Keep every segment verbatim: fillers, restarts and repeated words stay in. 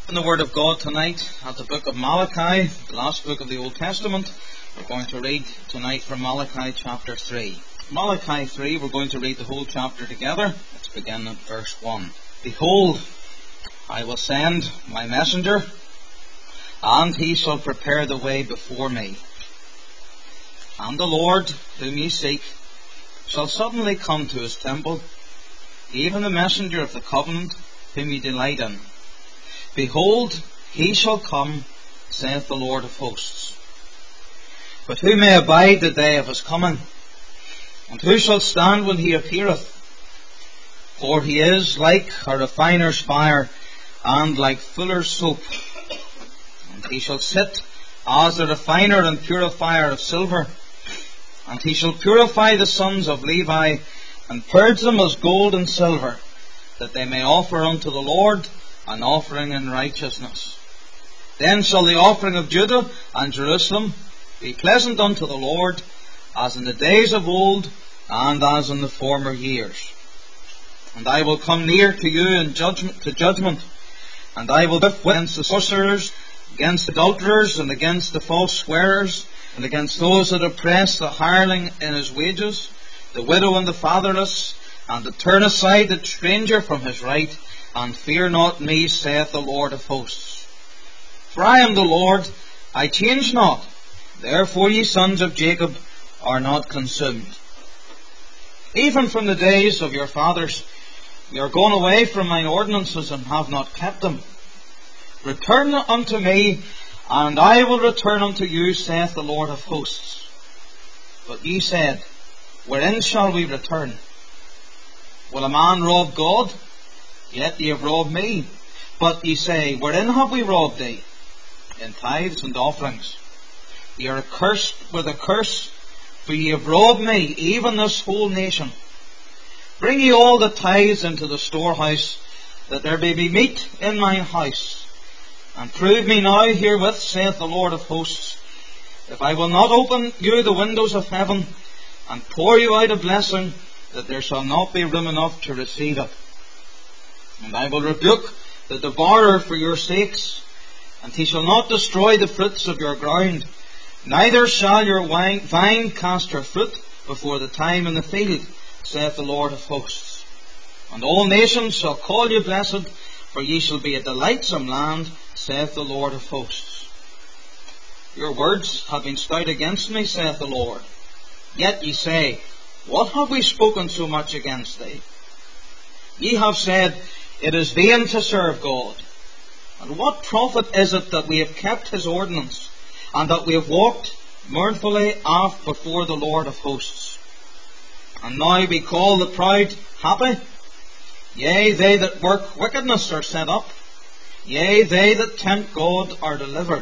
In the Word of God tonight, at the book of Malachi, the last book of the Old Testament, we're going to read tonight from Malachi chapter three. Malachi three, we're going to read the whole chapter together. Let's begin at verse one. Behold, I will send my messenger, and he shall prepare the way before me. And the Lord, whom ye seek, shall suddenly come to his temple, even the messenger of the covenant, whom ye delight in. Behold, he shall come, saith the Lord of hosts. But who may abide the day of his coming? And who shall stand when he appeareth? For he is like a refiner's fire, and like fuller's soap. And he shall sit as the refiner and purifier of silver. And he shall purify the sons of Levi, and purge them as gold and silver, that they may offer unto the Lord an offering in righteousness. Then shall the offering of Judah and Jerusalem be pleasant unto the Lord, as in the days of old, and as in the former years. And I will come near to you in judgment to judgment, and I will lift against the sorcerers, against adulterers, and against the false swearers, and against those that oppress the hireling in his wages, the widow and the fatherless, and to turn aside the stranger from his right, and fear not me, saith the Lord of hosts. For I am the Lord, I change not, therefore ye sons of Jacob are not consumed. Even from the days of your fathers, ye are gone away from mine ordinances, and have not kept them. Return unto me, and I will return unto you, saith the Lord of hosts. But ye said, wherein shall we return? Will a man rob God? Yet ye have robbed me. But ye say, wherein have we robbed thee? In tithes and offerings. Ye are accursed with a curse, for ye have robbed me, even this whole nation. Bring ye all the tithes into the storehouse, that there may be meat in mine house. And prove me now herewith, saith the Lord of hosts, if I will not open you the windows of heaven, and pour you out a blessing, that there shall not be room enough to receive it. And I will rebuke the devourer for your sakes, and he shall not destroy the fruits of your ground, neither shall your wine, vine cast her fruit before the time in the field, saith the Lord of hosts. And all nations shall call you blessed, for ye shall be a delightsome land, saith the Lord of hosts. Your words have been stout against me, saith the Lord. Yet ye say, what have we spoken so much against thee? Ye have said, it is vain to serve God. And what profit is it that we have kept his ordinance, and that we have walked mirthfully oft before the Lord of hosts? And now we call the proud happy? Yea, they that work wickedness are set up. Yea, they that tempt God are delivered.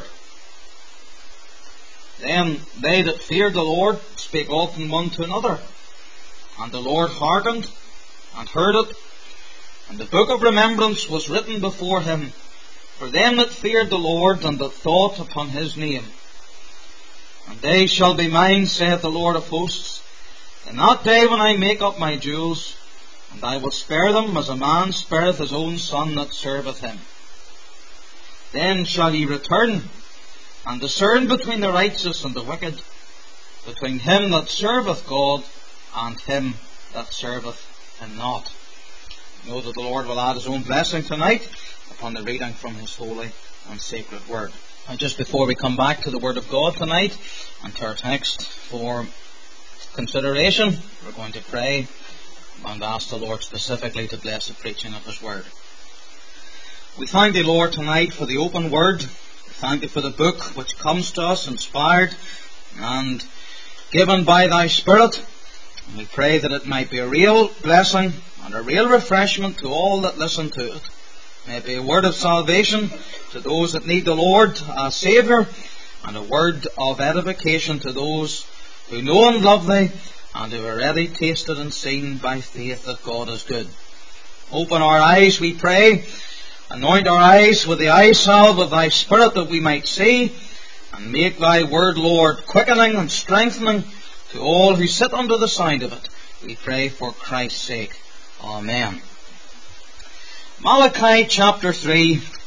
Then they that feared the Lord spake often one to another. And the Lord hearkened, and heard it. And the book of remembrance was written before him, for them that feared the Lord, and that thought upon his name. And they shall be mine, saith the Lord of hosts, in that day when I make up my jewels, and I will spare them as a man spareth his own son that serveth him. Then shall ye return, and discern between the righteous and the wicked, between him that serveth God, and him that serveth him not. Know that the Lord will add his own blessing tonight upon the reading from his holy and sacred word. And just before we come back to the word of God tonight and to our text for consideration, we're going to pray and ask the Lord specifically to bless the preaching of his word. We thank thee, Lord, tonight for the open word. We thank thee for the book which comes to us inspired and given by thy Spirit. And we pray that it might be a real blessing and a real refreshment to all that listen to it. May it be a word of salvation to those that need the Lord as Saviour, and a word of edification to those who know and love thee, and who have already tasted and seen by faith that God is good. Open our eyes, we pray. Anoint our eyes with the eye salve of thy Spirit, that we might see, and make thy word, Lord, quickening and strengthening to all who sit under the sound of it. We pray for Christ's sake. Amen. Malachi chapter three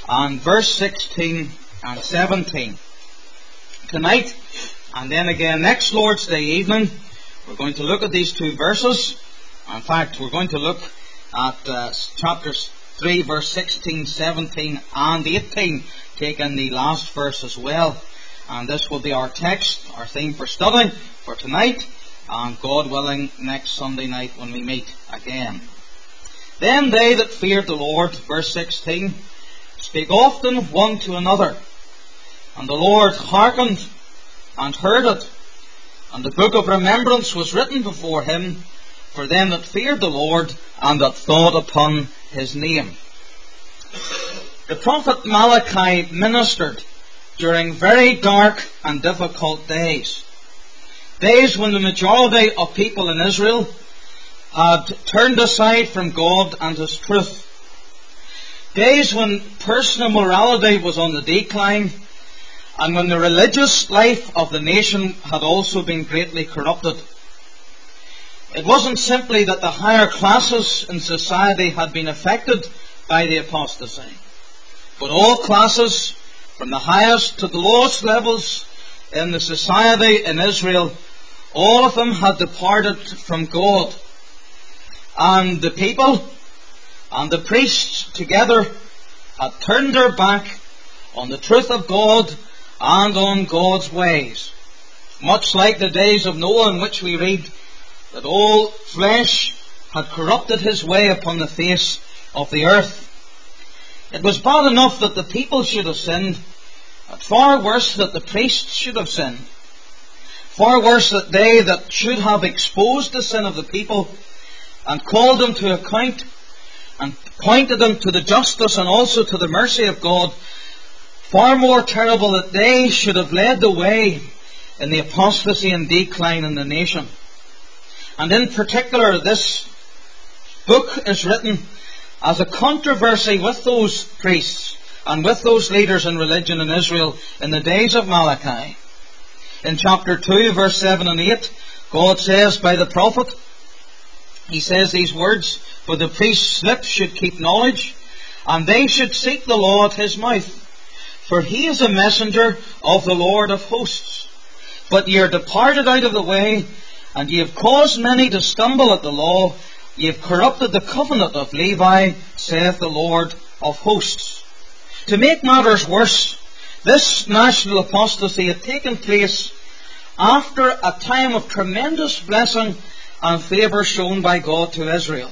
and verse sixteen and seventeen. Tonight, and then again next Lord's Day evening, we're going to look at these two verses. In fact, we're going to look at uh, chapter three, verse sixteen, seventeen and eighteen, taking the last verse as well. And this will be our text, our theme for study for tonight, and God willing, next Sunday night when we meet again. Then they that feared the Lord, verse sixteen, spake often one to another, and the Lord hearkened and heard it, and the book of remembrance was written before him for them that feared the Lord and that thought upon his name. The prophet Malachi ministered during very dark and difficult days. Days when the majority of people in Israel had turned aside from God and His truth. Days when personal morality was on the decline, and when the religious life of the nation had also been greatly corrupted. It wasn't simply that the higher classes in society had been affected by the apostasy, but all classes, from the highest to the lowest levels in the society in Israel, all of them had departed from God. And the people and the priests together had turned their back on the truth of God and on God's ways. Much like the days of Noah, in which we read that all flesh had corrupted his way upon the face of the earth. It was bad enough that the people should have sinned, but far worse that the priests should have sinned. Far worse that they that should have exposed the sin of the people and called them to account and pointed them to the justice and also to the mercy of God, far more terrible that they should have led the way in the apostasy and decline in the nation. And in particular, this book is written as a controversy with those priests and with those leaders in religion in Israel in the days of Malachi. In chapter two, verse seven and eight, God says by the prophet, he says these words, "For the priest's lips should keep knowledge, and they should seek the law at his mouth. For he is a messenger of the Lord of hosts. But ye are departed out of the way, and ye have caused many to stumble at the law. Ye have corrupted the covenant of Levi, saith the Lord of hosts." To make matters worse, this national apostasy had taken place after a time of tremendous blessing and favour shown by God to Israel.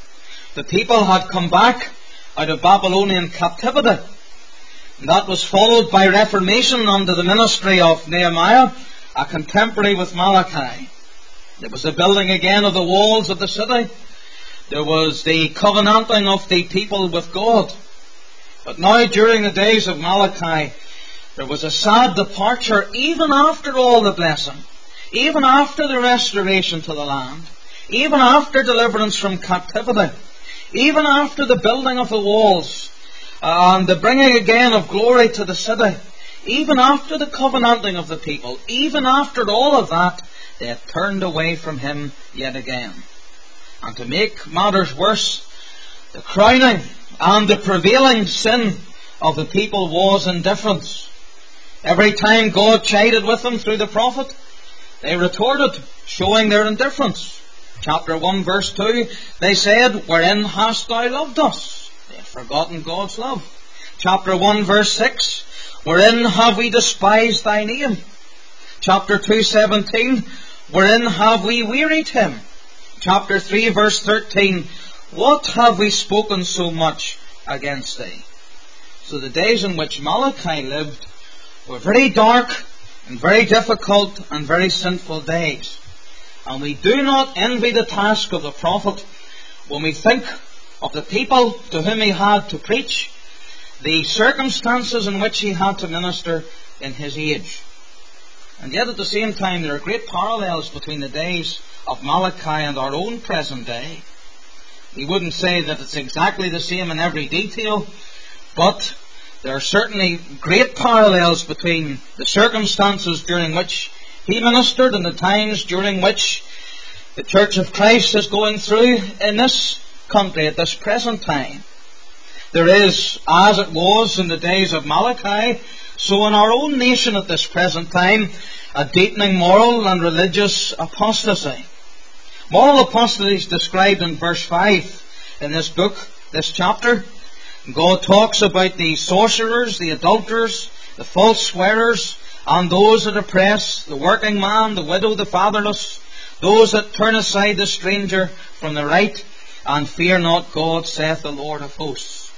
The people had come back out of Babylonian captivity. And that was followed by reformation under the ministry of Nehemiah, a contemporary with Malachi. There was the building again of the walls of the city. There was the covenanting of the people with God. But now, during the days of Malachi, there was a sad departure even after all the blessing, even after the restoration to the land, even after deliverance from captivity, even after the building of the walls, and the bringing again of glory to the city, even after the covenanting of the people, even after all of that, they had turned away from Him yet again. And to make matters worse, the crowning and the prevailing sin of the people was indifference. Every time God chided with them through the prophet, they retorted, showing their indifference. Chapter one, verse two, they said, "Wherein hast thou loved us?" They had forgotten God's love. Chapter one, verse six, "Wherein have we despised thy name?" Chapter two, seventeen, "Wherein have we wearied him?" Chapter three, verse thirteen, "What have we spoken so much against thee?" So the days in which Malachi lived were very dark and very difficult and very sinful days. And we do not envy the task of the prophet when we think of the people to whom he had to preach, the circumstances in which he had to minister in his age. And yet at the same time there are great parallels between the days of Malachi and our own present day. We wouldn't say that it's exactly the same in every detail, but there are certainly great parallels between the circumstances during which he ministered and the times during which the Church of Christ is going through in this country at this present time. There is, as it was in the days of Malachi, so in our own nation at this present time, a deepening moral and religious apostasy. Moral apostasy is described in verse five in this book, this chapter. God talks about the sorcerers, the adulterers, the false swearers, and those that oppress, the working man, the widow, the fatherless, those that turn aside the stranger from the right, and fear not God, saith the Lord of hosts.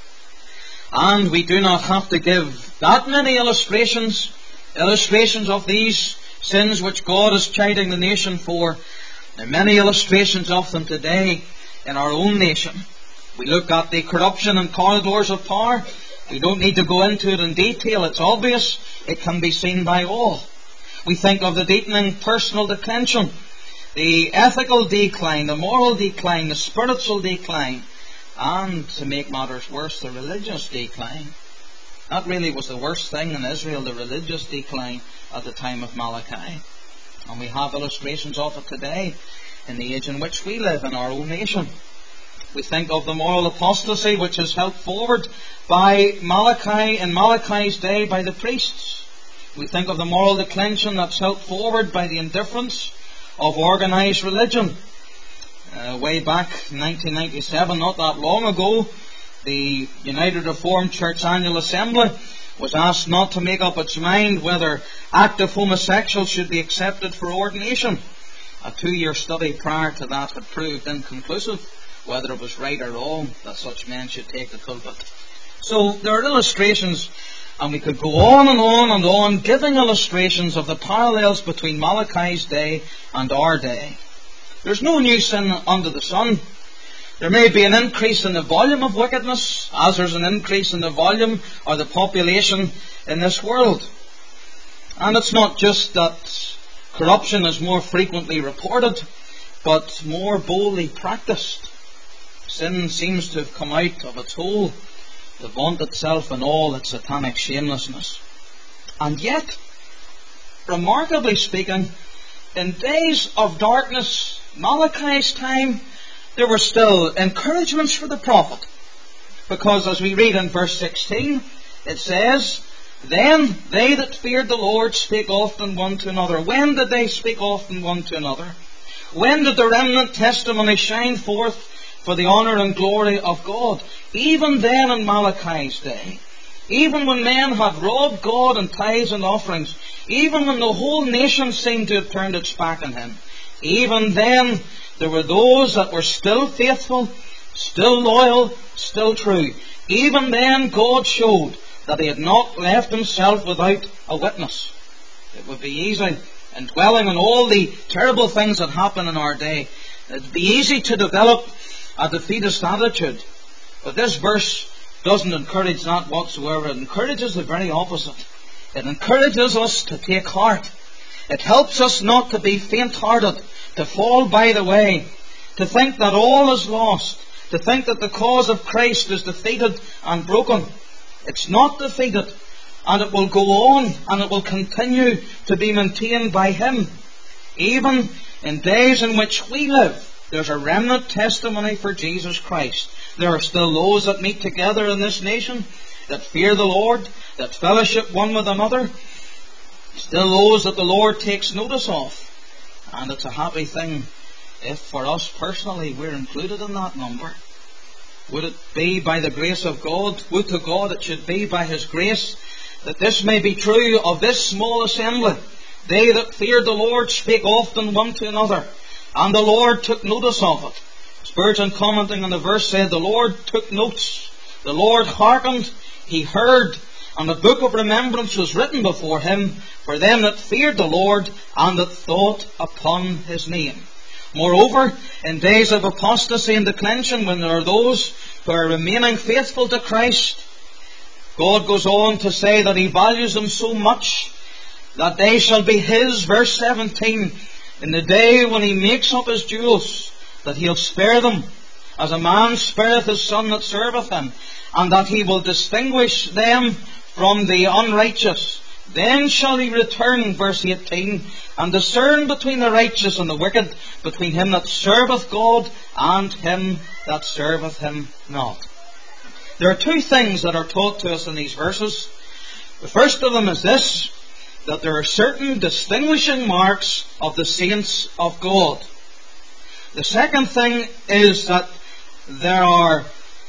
And we do not have to give that many illustrations, illustrations of these sins which God is chiding the nation for. There are many illustrations of them today in our own nation. We look at the corruption and corridors of power. We don't need to go into it in detail. It's obvious. It can be seen by all. We think of the deepening personal declension, the ethical decline, the moral decline, the spiritual decline, and, to make matters worse, the religious decline. That really was the worst thing in Israel, the religious decline at the time of Malachi. And we have illustrations of it today in the age in which we live in our own nation. We think of the moral apostasy which is helped forward by Malachi in Malachi's day by the priests. We think of the moral declension that's helped forward by the indifference of organised religion. Uh, way back in nineteen ninety-seven, not that long ago, the United Reformed Church Annual Assembly was asked not to make up its mind whether active homosexuals should be accepted for ordination. A two-year study prior to that had proved inconclusive whether it was right or wrong that such men should take the pulpit. So there are illustrations, and we could go on and on and on giving illustrations of the parallels between Malachi's day and our day. There's no new sin under the sun. There may be an increase in the volume of wickedness, as there's an increase in the volume or the population in this world. And it's not just that corruption is more frequently reported, but more boldly practiced. Sin seems to have come out of its hole to vaunt itself in all its satanic shamelessness. And yet, remarkably speaking, in days of darkness, Malachi's time, there were still encouragements for the prophet. Because as we read in verse sixteen, it says, Then they that feared the Lord spake often one to another. When did they speak often one to another? When did the remnant testimony shine forth for the honour and glory of God? Even then in Malachi's day. Even when men had robbed God in tithes and offerings. Even when the whole nation seemed to have turned its back on him. Even then there were those that were still faithful, still loyal, still true. Even then God showed that he had not left himself without a witness. It would be easy, in dwelling on all the terrible things that happen in our day, it would be easy to develop a defeatist attitude. But this verse doesn't encourage that whatsoever. It encourages the very opposite. It encourages us to take heart. It helps us not to be faint-hearted, to fall by the way, to think that all is lost, to think that the cause of Christ is defeated and broken. It's not defeated, and it will go on, and it will continue to be maintained by him. Even in days in which we live, there's a remnant testimony for Jesus Christ. There are still those that meet together in this nation, that fear the Lord, that fellowship one with another. Still those that the Lord takes notice of. And it's a happy thing if for us personally we're included in that number. Would it be by the grace of God? Would to God it should be by his grace that this may be true of this small assembly. They that feared the Lord spake often one to another, and the Lord took notice of it. Spurgeon, commenting on the verse, said, The Lord took notes. The Lord hearkened, he heard, and a book of remembrance was written before him for them that feared the Lord and that thought upon his name. Moreover, in days of apostasy and declension, when there are those who are remaining faithful to Christ, God goes on to say that he values them so much that they shall be his, verse seventeen, in the day when he makes up his jewels, that he'll spare them, as a man spareth his son that serveth him, and that he will distinguish them from the unrighteous. Then shall he return, verse eighteen, and discern between the righteous and the wicked, between him that serveth God and him that serveth him not. There are two things that are taught to us in these verses. The first of them is this, that there are certain distinguishing marks of the saints of God. The second thing is that there are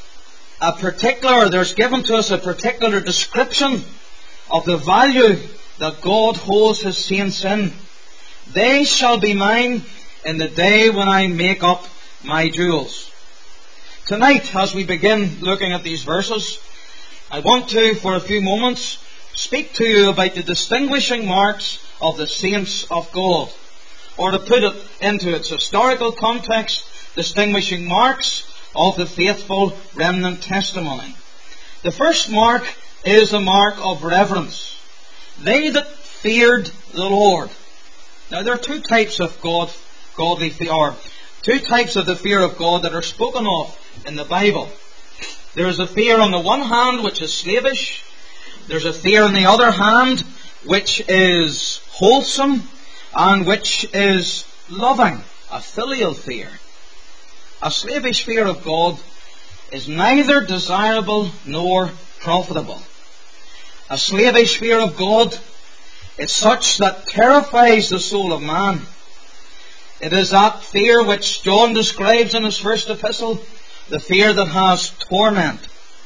a particular, there's given to us a particular description of the value that God holds His saints in. They shall be mine in the day when I make up my jewels. Tonight, as we begin looking at these verses, I want to, for a few moments, speak to you about the distinguishing marks of the saints of God. Or to put it into its historical context, distinguishing marks of the faithful remnant testimony. The first mark is the mark of reverence. They that feared the Lord. Now there are two types of God, godly fear, two types of the fear of God that are spoken of in the Bible. There is a fear on the one hand which is slavish. There's a fear on the other hand which is wholesome and which is loving, a filial fear. A slavish fear of God is neither desirable nor profitable. A slavish fear of God is such that terrifies the soul of man. It is that fear which John describes in his first epistle, the fear that has torment.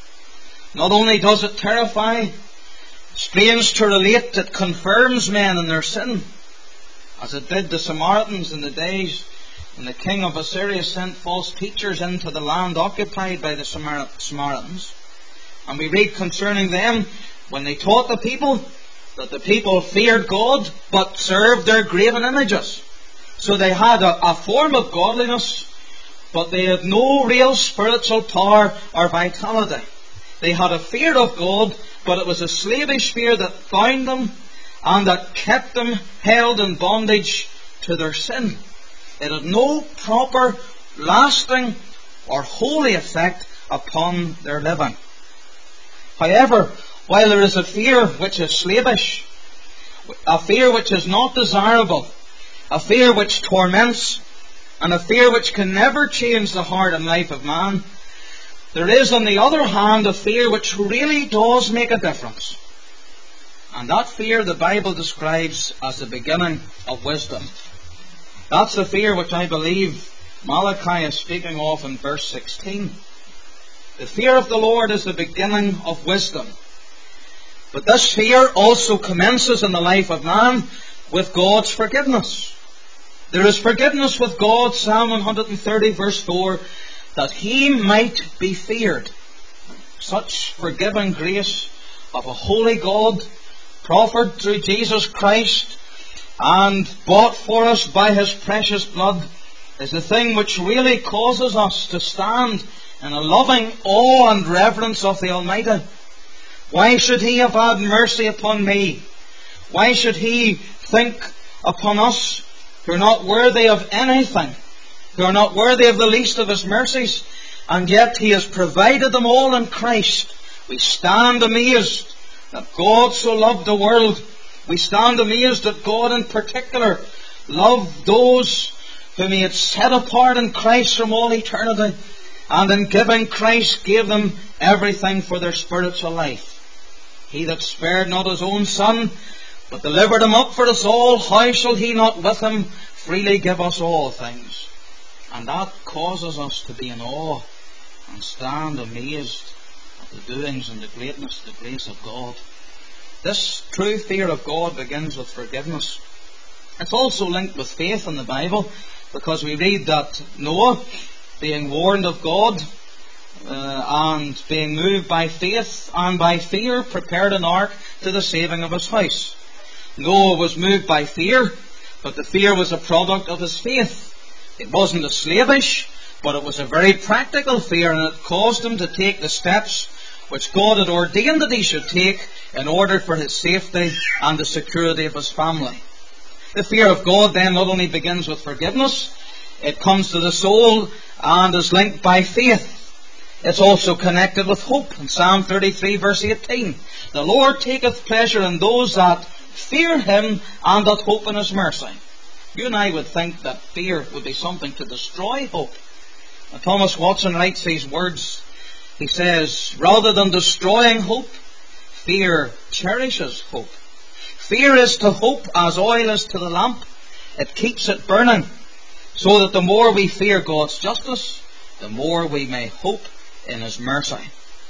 Not only does it terrify, strange to relate, it confirms men in their sin, as it did the Samaritans in the days when the king of Assyria sent false teachers into the land occupied by the Samaritans. And we read concerning them, when they taught the people, that the people feared God, but served their graven images. So they had a, a form of godliness, but they had no real spiritual power or vitality. They had a fear of God, but it was a slavish fear that bound them and that kept them held in bondage to their sin. It had no proper, lasting or holy effect upon their living. However, while there is a fear which is slavish, a fear which is not desirable, a fear which torments, and a fear which can never change the heart and life of man, there is on the other hand a fear which really does make a difference. And that fear the Bible describes as the beginning of wisdom. That's the fear which I believe Malachi is speaking of in verse sixteen. The fear of the Lord is the beginning of wisdom. But this fear also commences in the life of man with God's forgiveness. There is forgiveness with God, Psalm one thirty verse four, that He might be feared. Such forgiving grace of a holy God, proffered through Jesus Christ and bought for us by His precious blood, is the thing which really causes us to stand in a loving awe and reverence of the Almighty. Why should He have had mercy upon me? Why should He think upon us who are not worthy of anything, who are not worthy of the least of His mercies, and yet He has provided them all in Christ? We stand amazed that God so loved the world. We stand amazed that God in particular loved those whom He had set apart in Christ from all eternity, and in giving Christ gave them everything for their spiritual life. He that spared not His own Son, but delivered Him up for us all, how shall He not with Him freely give us all things? And that causes us to be in awe and stand amazed at the doings and the greatness, the grace of God. This true fear of God begins with forgiveness. It's also linked with faith in the Bible, because we read that Noah, being warned of God, uh, and being moved by faith and by fear, prepared an ark to the saving of his house. Noah was moved by fear, but the fear was a product of his faith. It wasn't a slavish, but it was a very practical fear, and it caused him to take the steps which God had ordained that he should take in order for his safety and the security of his family. The fear of God then not only begins with forgiveness, it comes to the soul and is linked by faith. It's also connected with hope. In Psalm thirty-three verse eighteen, the Lord taketh pleasure in those that fear Him and that hope in His mercy. You and I would think that fear would be something to destroy hope. And Thomas Watson writes these words He says, rather than destroying hope, fear cherishes hope. Fear is to hope as oil is to the lamp. It keeps it burning, so that the more we fear God's justice, the more we may hope in His mercy.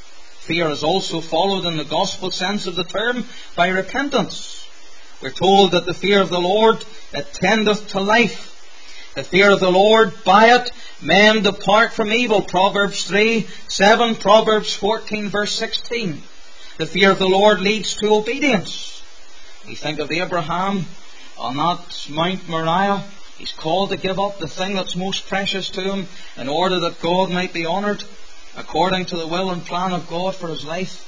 Fear is also followed in the gospel sense of the term by repentance. We're told that the fear of the Lord, it tendeth to life. The fear of the Lord, by it men depart from evil. Proverbs three, seven, Proverbs fourteen, verse sixteen. The fear of the Lord leads to obedience. We think of Abraham on that Mount Moriah. He's called to give up the thing that's most precious to him in order that God might be honoured, according to the will and plan of God for his life.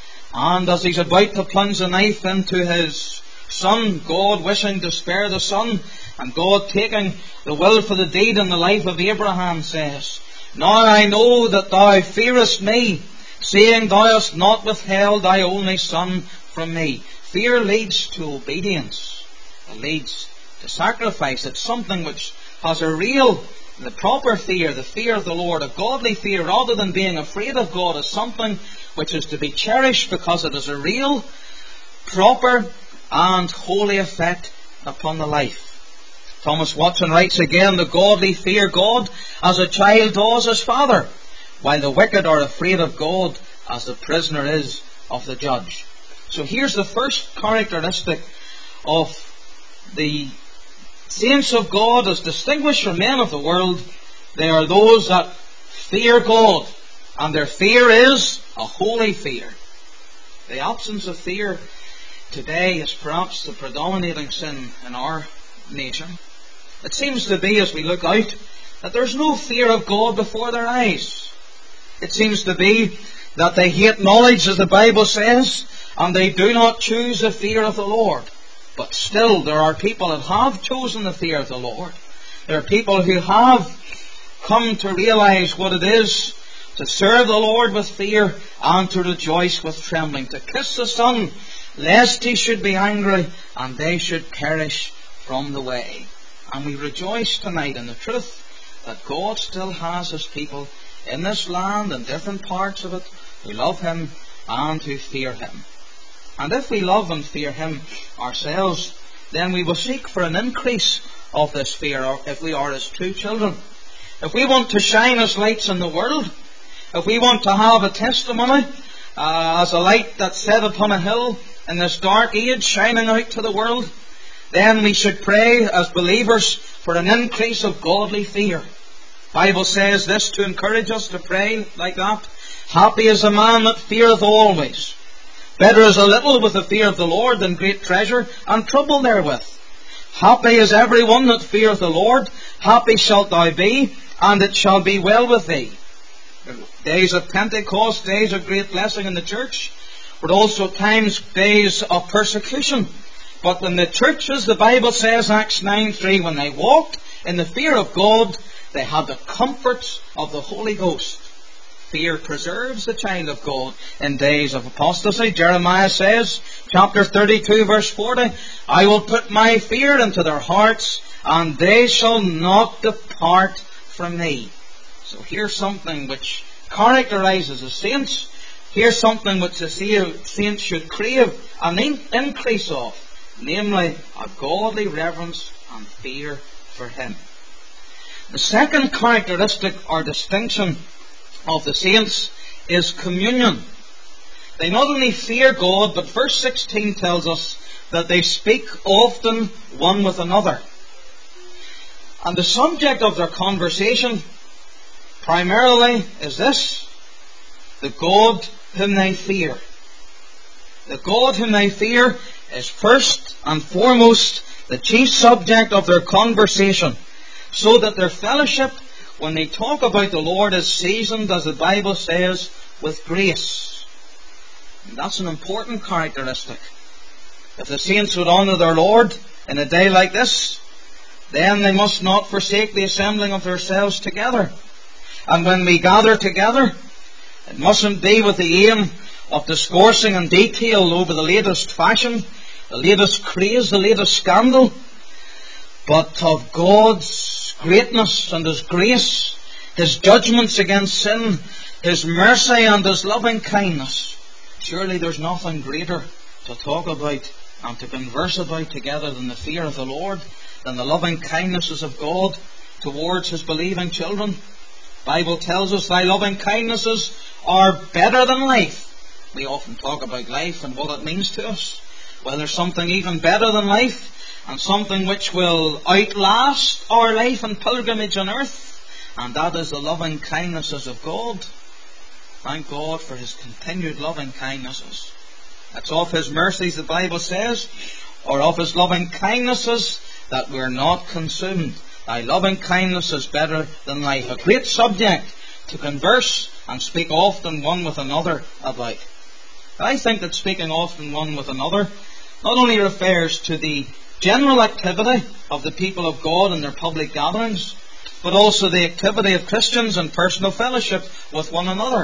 And as he's about to plunge the knife into his son, God wishing to spare the son, and God taking the will for the deed in the life of Abraham, says, Now I know that thou fearest me, seeing thou hast not withheld thy only son from me. Fear leads to obedience. It leads to sacrifice. It's something which has a real, the proper fear, the fear of the Lord, a godly fear, rather than being afraid of God, is something which is to be cherished because it has a real, proper and holy effect upon the life. Thomas Watson writes again, the godly fear God as a child does his father, while the wicked are afraid of God as the prisoner is of the judge. So here's the first characteristic of the saints of God as distinguished from men of the world. They are those that fear God, and their fear is a holy fear. The absence of fear today is perhaps the predominating sin in our nation. It seems to be, as we look out, that there's no fear of God before their eyes. It seems to be that they hate knowledge, as the Bible says, and they do not choose the fear of the Lord. But still, there are people that have chosen the fear of the Lord. There are people who have come to realize what it is to serve the Lord with fear and to rejoice with trembling, to kiss the Son, lest He should be angry and they should perish from the way. And we rejoice tonight in the truth that God still has His people in this land and different parts of it who love Him and who fear Him. And if we love and fear Him ourselves, then we will seek for an increase of this fear, or if we are His true children. If we want to shine as lights in the world, if we want to have a testimony uh, as a light that's set upon a hill in this dark age, shining out to the world, then we should pray as believers for an increase of godly fear. The Bible says this to encourage us to pray like that. Happy is the man that feareth always. Better is a little with the fear of the Lord than great treasure and trouble therewith. Happy is every one that feareth the Lord. Happy shalt thou be, and it shall be well with thee. Days of Pentecost, days of great blessing in the church, but also times, days of persecution. But in the churches, the Bible says, Acts nine three, when they walked in the fear of God, they had the comforts of the Holy Ghost. Fear preserves the child of God in days of apostasy. Jeremiah says, chapter thirty-two, verse forty, I will put my fear into their hearts, and they shall not depart from me. So here's something which characterizes the saints. Here's something which the saints should crave an increase of, namely a godly reverence and fear for Him. The second characteristic or distinction of the saints is communion. They not only fear God, but verse sixteen tells us that they speak often one with another. And the subject of their conversation primarily is this: the God whom they fear. The God whom they fear is first and foremost the chief subject of their conversation, so that their fellowship, when they talk about the Lord, is seasoned, as the Bible says, with grace. And that's an important characteristic. If the saints would honour their Lord in a day like this, then they must not forsake the assembling of themselves together. And when we gather together, it mustn't be with the aim of discoursing in detail over the latest fashion, the latest craze, the latest scandal, but of God's greatness and His grace, His judgments against sin, His mercy and His loving kindness. Surely there's nothing greater to talk about and to converse about together than the fear of the Lord, than the loving kindnesses of God towards His believing children. The Bible tells us, thy loving kindnesses are better than life. We often talk about life and what it means to us. Well, there's something even better than life, and something which will outlast our life and pilgrimage on earth, and that is the loving kindnesses of God. Thank God for His continued loving kindnesses. It's of His mercies, the Bible says, or of His loving kindnesses, that we're not consumed. Thy loving kindness is better than life. A great subject to converse and speak often one with another about. I think that speaking often one with another not only refers to the general activity of the people of God in their public gatherings, but also the activity of Christians in personal fellowship with one another.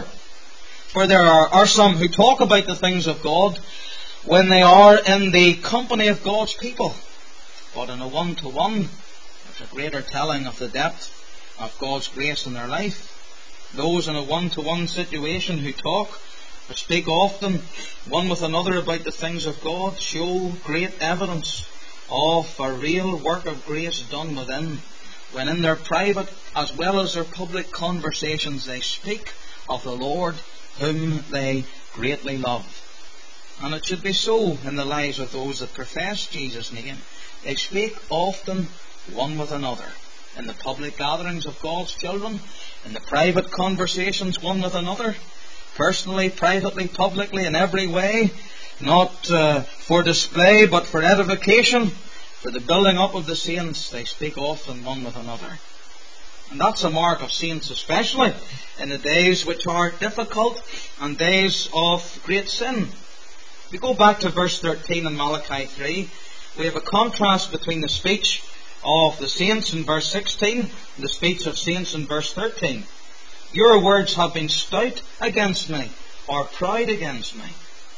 For there are, are some who talk about the things of God when they are in the company of God's people. But in a one-to-one, there's a greater telling of the depth of God's grace in their life. Those in a one-to-one situation who talk or speak often one with another about the things of God show great evidence of a real work of grace done within, when in their private as well as their public conversations they speak of the Lord whom they greatly love. And it should be so in the lives of those that profess Jesus' name. They speak often one with another in the public gatherings of God's children, in the private conversations one with another, personally, privately, publicly, in every way, not uh, for display but for edification, for the building up of the saints. They speak often one with another. And that's a mark of saints, especially in the days which are difficult and days of great sin. We go back to verse thirteen in Malachi three. We have a contrast between the speech of the saints in verse sixteen and the speech of saints in verse thirteen. Your words have been stout against me, or proud against me.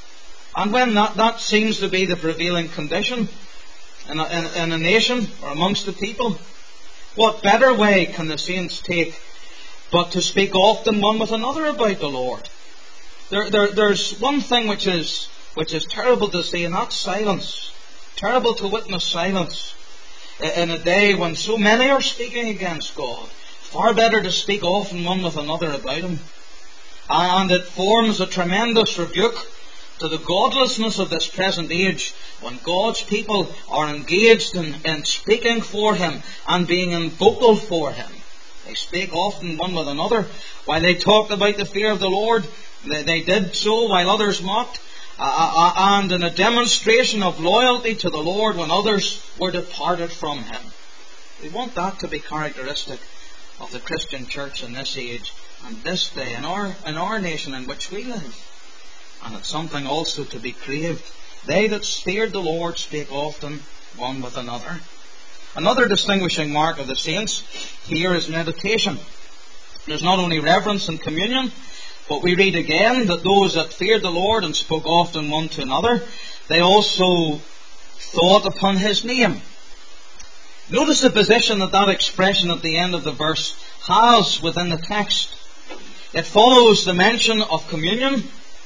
And when that, that seems to be the prevailing condition in a, in, in a nation or amongst the people, what better way can the saints take but to speak often one with another about the Lord? There, there, there's one thing which is which is terrible to see, and that's silence. Terrible to witness silence in a day when so many are speaking against God. Far better to speak often one with another about Him. And it forms a tremendous rebuke to the godlessness of this present age, when God's people are engaged in, in speaking for Him and being in vocal for Him. They speak often one with another. While they talked about the fear of the Lord, they, they did so while others mocked, uh, uh, and in a demonstration of loyalty to the Lord when others were departed from Him. We want that to be characteristic of the Christian church in this age and this day, in our, in our nation in which we live. And it's something also to be craved. They that feared the Lord spake often one with another. Another distinguishing mark of the saints here is meditation. There's not only reverence and communion, but we read again that those that feared the Lord and spoke often one to another, they also thought upon His name. Notice the position that that expression at the end of the verse has within the text. It follows the mention of communion,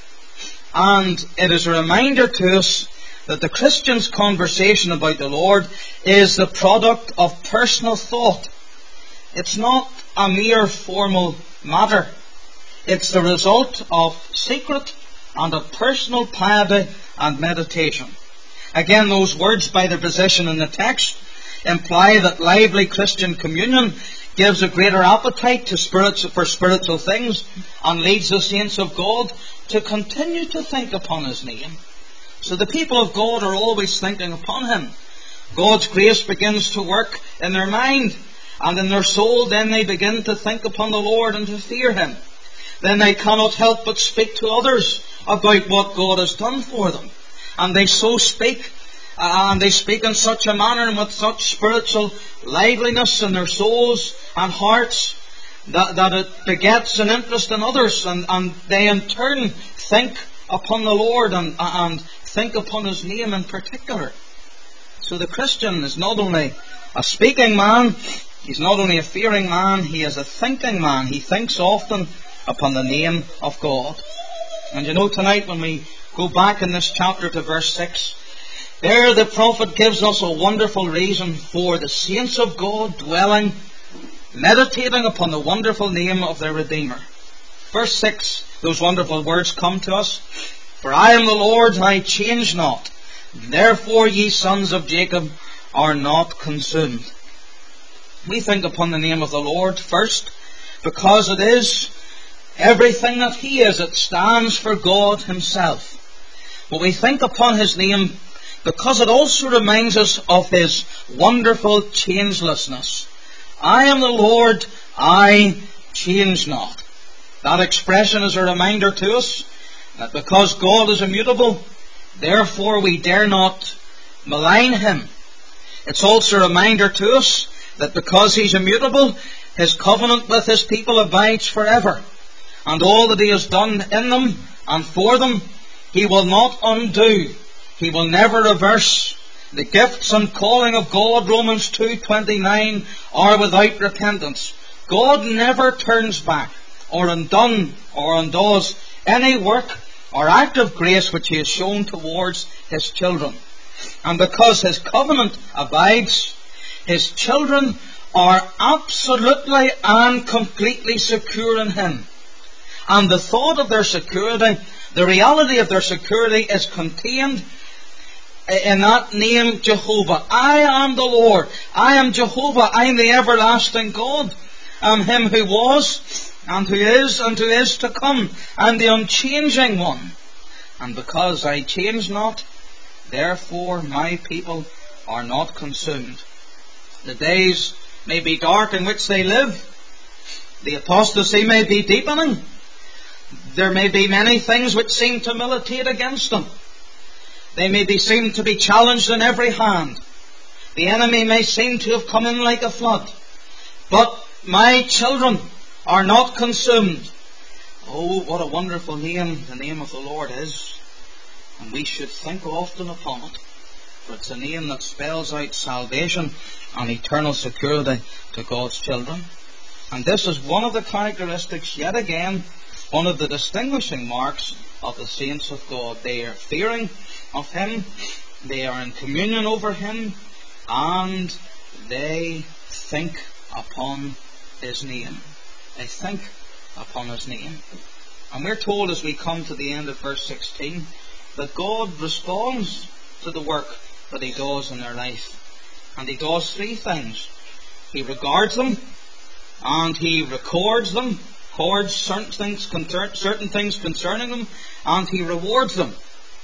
and it is a reminder to us that the Christian's conversation about the Lord is the product of personal thought. It's not a mere formal matter. It's the result of secret and of personal piety and meditation. Again, those words by their position in the text imply that lively Christian communion gives a greater appetite to spirits, for spiritual things, and leads the saints of God to continue to think upon His name. So the people of God are always thinking upon Him. God's grace begins to work in their mind and in their soul. Then they begin to think upon the Lord and to fear Him. Then they cannot help but speak to others about what God has done for them. And they so speak, and they speak in such a manner and with such spiritual liveliness in their souls and hearts that, that it begets an interest in others, and, and they in turn think upon the Lord and, and think upon His name in particular. So the Christian is not only a speaking man, he's not only a fearing man, he is a thinking man. He thinks often upon the name of God. And you know, tonight when we go back in this chapter to verse six, there the prophet gives us a wonderful reason for the saints of God dwelling, meditating upon the wonderful name of their Redeemer. Verse six, those wonderful words come to us. For I am the Lord, I change not. Therefore ye sons of Jacob are not consumed. We think upon the name of the Lord first, because it is everything that He is. It stands for God Himself. But we think upon His name because it also reminds us of His wonderful changelessness. I am the Lord, I change not. That expression is a reminder to us that because God is immutable, therefore we dare not malign Him. It's also a reminder to us that because He's immutable, His covenant with His people abides forever. And all that He has done in them and for them, He will not undo. He will never reverse. The gifts and calling of God, Romans two twenty-nine, are without repentance. God never turns back or undone or undoes any work or act of grace which He has shown towards His children. And because His covenant abides, His children are absolutely and completely secure in Him. And the thought of their security, the reality of their security is contained in that name Jehovah. I am the Lord. I am Jehovah. I am the everlasting God. I am Him who was and who is and who is to come. I am the unchanging one. And because I change not, therefore my people are not consumed. The days may be dark in which they live. The apostasy may be deepening. There may be many things which seem to militate against them. They may be seen to be challenged in every hand. The enemy may seem to have come in like a flood. But my children are not consumed. Oh, what a wonderful name the name of the Lord is. And we should think often upon it. For it's a name that spells out salvation and eternal security to God's children. And this is one of the characteristics, yet again, one of the distinguishing marks of the saints of God. They are fearing of Him, they are in communion over Him, and they think upon His name. They think upon His name. And we're told as we come to the end of verse sixteen that God responds to the work that He does in their life. And He does three things. He regards them, and He records them, records certain things, certain things concerning them, and He rewards them.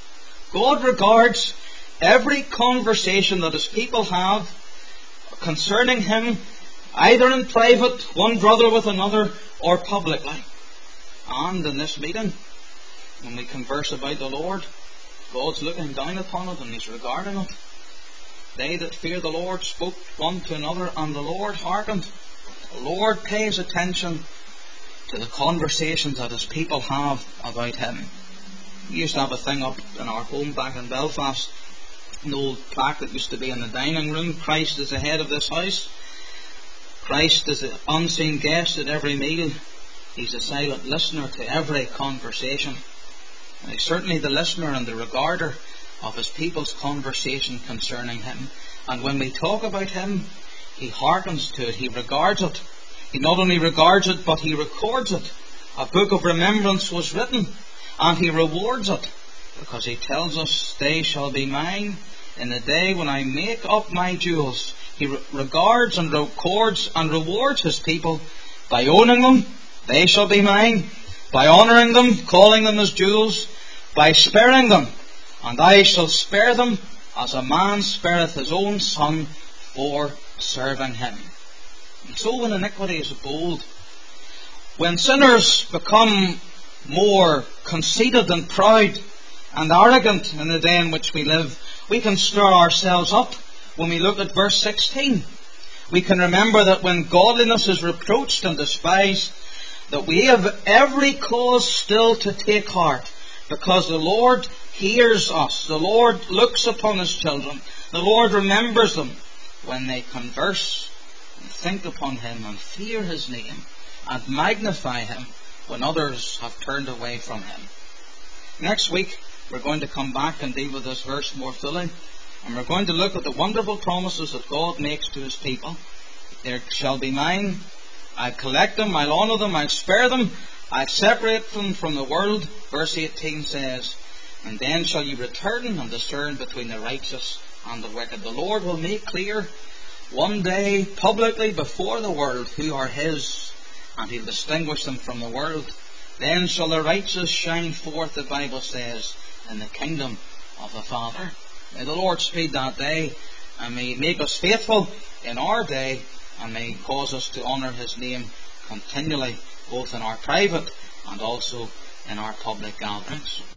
God regards every conversation that His people have concerning Him, either in private, one brother with another, or publicly. And in this meeting, when we converse about the Lord, God's looking down upon it and He's regarding it. They that fear the Lord spoke one to another, and the Lord hearkened. The Lord pays attention to the conversations that His people have about Him. We used to have a thing up in our home back in Belfast, an old plaque that used to be in the dining room. Christ is the head of this house. Christ is the unseen guest at every meal. He's a silent listener to every conversation. And He's certainly the listener and the regarder of His people's conversation concerning Him. And when we talk about Him, He hearkens to it. He regards it. He not only regards it, but He records it. A book of remembrance was written, and He rewards it, because He tells us, they shall be mine in the day when I make up my jewels. He re- regards and records and rewards His people by owning them. They shall be mine. By honouring them, calling them as jewels. By sparing them. And I shall spare them as a man spareth his own son for serving him. And so when iniquity is bold, when sinners become more conceited and proud and arrogant in the day in which we live, we can stir ourselves up when we look at verse sixteen. We can remember that when godliness is reproached and despised, that we have every cause still to take heart, because the Lord hears us. The Lord looks upon His children. The Lord remembers them when they converse and think upon Him and fear His name and magnify Him when others have turned away from Him. Next week, we're going to come back and deal with this verse more fully. And we're going to look at the wonderful promises that God makes to His people. There shall be mine. I'll collect them, I'll honour them, I'll spare them, I'll separate them from the world. Verse eighteen says, and then shall you return and discern between the righteous and the wicked. The Lord will make clear one day publicly before the world who are His, and He'll distinguish them from the world. Then shall the righteous shine forth, the Bible says, in the kingdom of the Father. May the Lord speed that day, and may He make us faithful in our day, and may He cause us to honour His name continually, both in our private and also in our public gatherings.